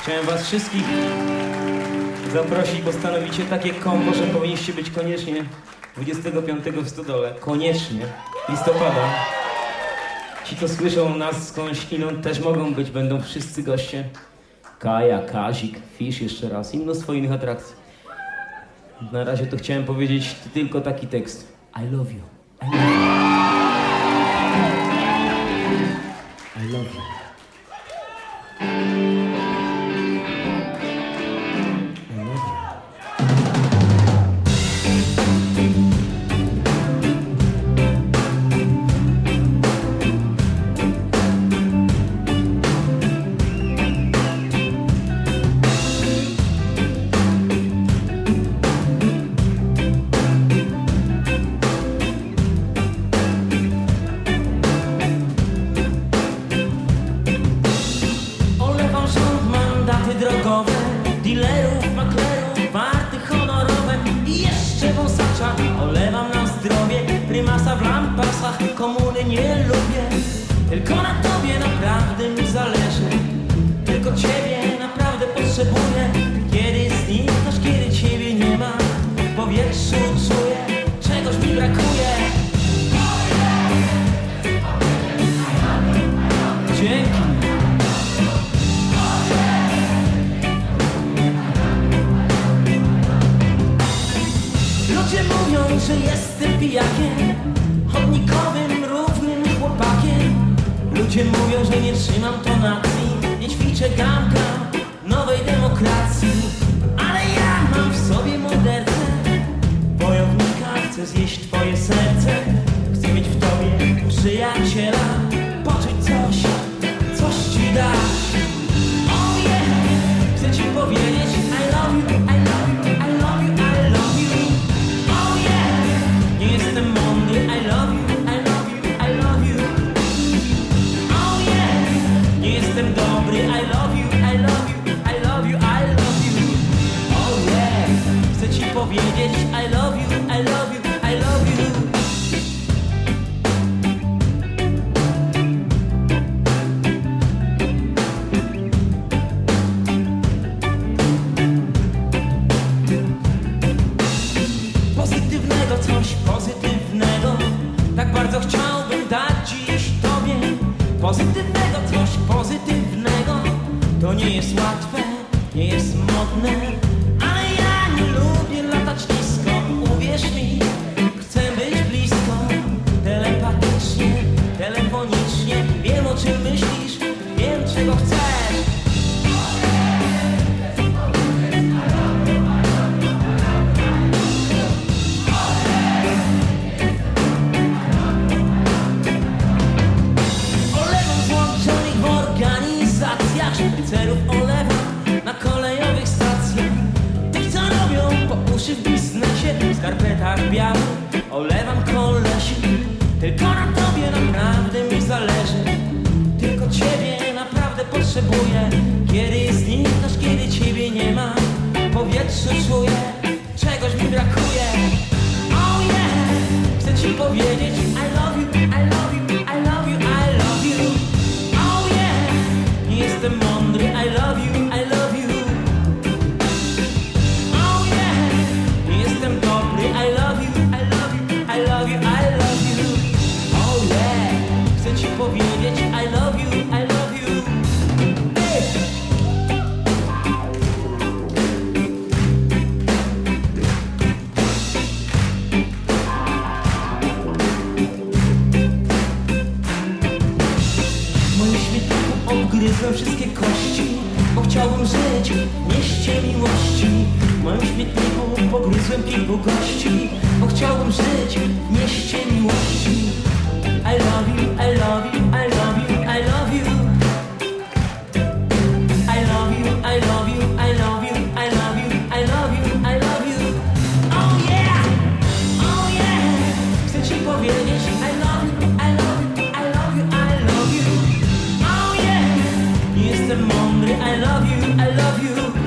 Chciałem was wszystkich zaprosić, bo stanowicie takie kombo, że powinniście być koniecznie 25 w Stodole. Koniecznie. Listopada. Ci, co słyszą nas skądś inąd, też mogą być, będą wszyscy goście. Kaja, Kazik, Fish jeszcze raz i mnóstwo innych atrakcji. Na razie to chciałem powiedzieć tylko taki tekst. I love you. I love you. I love you. Drogowe, dealerów, maklerów, warty honorowe i jeszcze wąsacza. Olewam na zdrowie, prymasa w lampasach, komuny nie lubię. Tylko na tobie naprawdę mi zależy, tylko ciebie naprawdę potrzebuję. Kiedy znikasz, kiedy ciebie nie ma, w powietrzu czuję, czegoś mi brakuje. Dzięki. Ludzie mówią, że jestem pijakiem, chodnikowym, równym chłopakiem. Ludzie mówią, że nie trzymam tonacji, nie ćwiczę gam nowej demokracji. Ale ja mam w sobie mordercę, wojownika, chcę zjeść twoje serce. Chcę mieć w tobie przyjaciela, poczuć coś ci dać. Oh yeah, chcę ci powiedzieć I love you, I love you, I love you, I love you. Nie jestem mądry, I love you, I love you, I love you. Oh yeah, nie jestem dobry, I love you, I love you, I love you, I love you. Oh yeah, chcę ci powiedzieć I love you, I love you, I love you. Coś pozytywnego, tak bardzo chciałbym dać dziś tobie. Pozytywnego, coś pozytywnego. To nie jest łatwe, nie jest modne, ale ja nie lubię latać nisko. Uwierz mi, chcę być blisko, telepatycznie, telefonicznie. Wiem, o czym myślisz, wiem, czego chcesz. Celów olewam na kolejowych stacjach. Tych, co robią po uszy w biznesie, w skarpetach białych olewam kolesi. Tylko na tobie naprawdę mi zależy, tylko ciebie naprawdę potrzebuję. Kiedy znikasz, kiedy ciebie nie ma, w powietrzu czuję, czegoś mi brakuje. Oh yeah, chcę ci powiedzieć I love you, I love you, I love you, I love you. Oh yeah, nie jestem mądry, I love you, I love you. Oh yeah, nie jestem dobry, I love you, I love you, I love you, I love you. Oh yeah, chcę ci powiedzieć I love you, I love you. Hey. Obgryzłem wszystkie kości, bo chciałbym żyć w mieście miłości. W moim śmietniku pogryzłem kilku gości, bo chciałbym żyć w mieście miłości. I love you, I love you, I love you, I love you. I love you, I love you, I love you, I love you, I love you, I love you. Oh yeah, oh yeah, chcę ci powiedzieć I love you, I love you, I love you, I love you. Nie jestem mądry, I love you, I love you.